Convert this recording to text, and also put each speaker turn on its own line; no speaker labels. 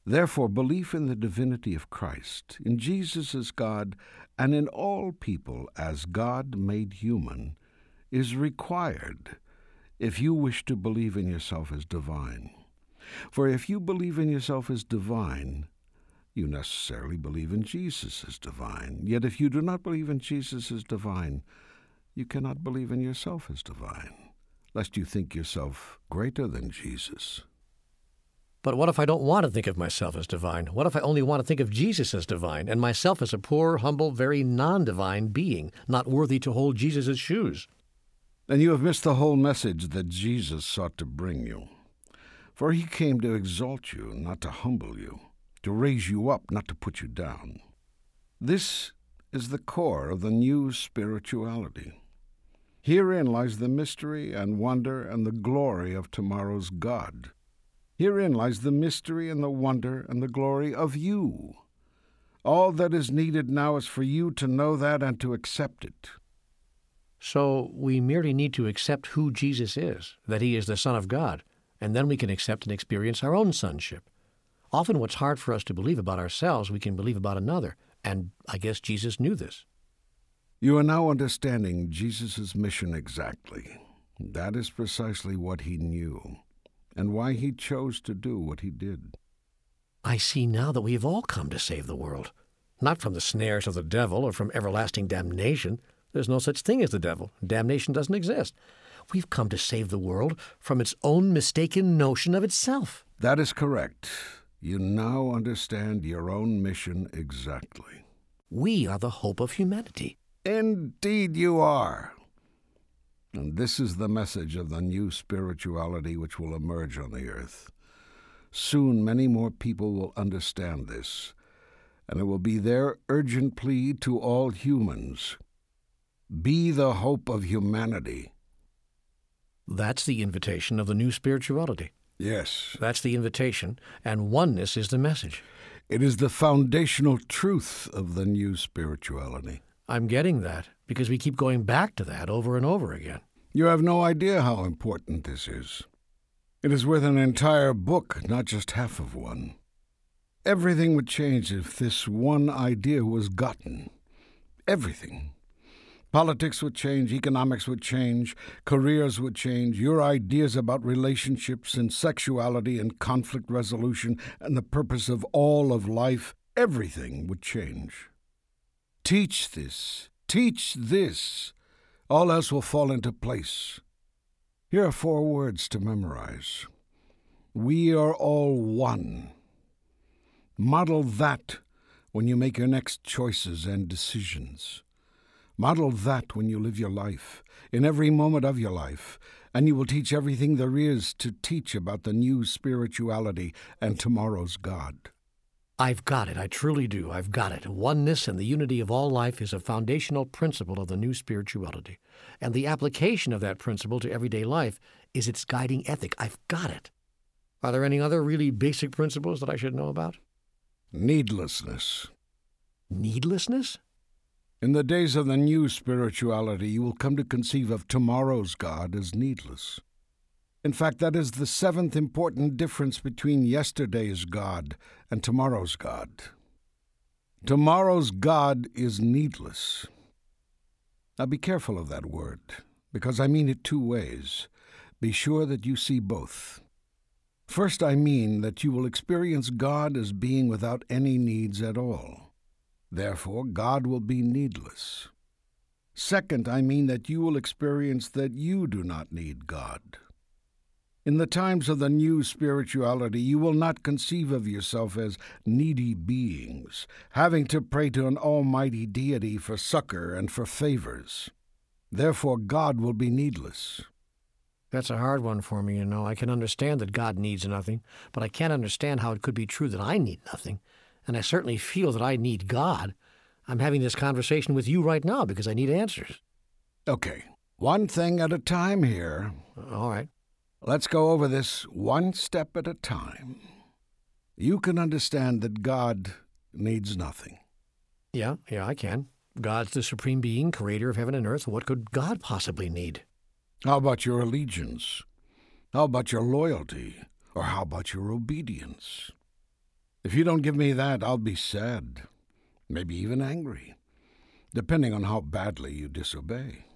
Therefore, belief in the divinity of Christ, in Jesus as God, and in all people as God made human, is required if you wish to believe in yourself as divine. For if you believe in yourself as divine, you necessarily believe in Jesus as divine. Yet if you do not believe in Jesus as divine, you cannot believe in yourself as divine, lest you think yourself greater than Jesus.
But what if I don't want to think of myself as divine? What if I only want to think of Jesus as divine, and myself as a poor, humble, very non-divine being, not worthy to hold Jesus' shoes?
Then you have missed the whole message that Jesus sought to bring you. For he came to exalt you, not to humble you, to raise you up, not to put you down. This is the core of the new spirituality. Herein lies the mystery and wonder and the glory of tomorrow's God. Herein lies the mystery and the wonder and the glory of you. All that is needed now is for you to know that and to accept it.
So we merely need to accept who Jesus is, that he is the Son of God, and then we can accept and experience our own sonship. Often what's hard for us to believe about ourselves, we can believe about another, and I guess Jesus knew this.
You are now understanding Jesus' mission exactly. That is precisely what he knew, and why he chose to do what he did.
I see now that we have all come to save the world, not from the snares of the devil or from everlasting damnation. There's no such thing as the devil. Damnation doesn't exist. We've come to save the world from its own mistaken notion of itself.
That is correct. You now understand your own mission exactly.
We are the hope of humanity.
Indeed you are. And this is the message of the new spirituality which will emerge on the earth. Soon many more people will understand this, and it will be their urgent plea to all humans. Be the hope of humanity.
That's the invitation of the new spirituality.
Yes.
That's the invitation, and oneness is the message.
It is the foundational truth of the new spirituality.
I'm getting that, because we keep going back to that over and over again.
You have no idea how important this is. It is worth an entire book, not just half of one. Everything would change if this one idea was gotten. Everything. Politics would change, economics would change, careers would change, your ideas about relationships and sexuality and conflict resolution and the purpose of all of life, everything would change. Teach this. Teach this. All else will fall into place. Here are 4 words to memorize. We are all one. Model that when you make your next choices and decisions. Model that when you live your life, in every moment of your life, and you will teach everything there is to teach about the new spirituality and tomorrow's God.
I've got it. I truly do. I've got it. Oneness and the unity of all life is a foundational principle of the new spirituality. And the application of that principle to everyday life is its guiding ethic. I've got it. Are there any other really basic principles that I should know about?
Needlessness.
Needlessness?
In the days of the new spirituality, you will come to conceive of tomorrow's God as needless. In fact, that is the 7th important difference between yesterday's God and tomorrow's God. Tomorrow's God is needless. Now be careful of that word, because I mean it 2 ways. Be sure that you see both. First, I mean that you will experience God as being without any needs at all. Therefore, God will be needless. Second, I mean that you will experience that you do not need God. In the times of the new spirituality, you will not conceive of yourself as needy beings, having to pray to an almighty deity for succor and for favors. Therefore, God will be needless.
That's a hard one for me, I can understand that God needs nothing, but I can't understand how it could be true that I need nothing. And I certainly feel that I need God. I'm having this conversation with you right now because I need answers.
Okay, one thing at a time here.
All right.
Let's go over this one step at a time. You can understand that God needs nothing.
Yeah, I can. God's the supreme being, creator of heaven and earth. What could God possibly need?
How about your allegiance? How about your loyalty? Or how about your obedience? If you don't give me that, I'll be sad, maybe even angry, depending on how badly you disobey.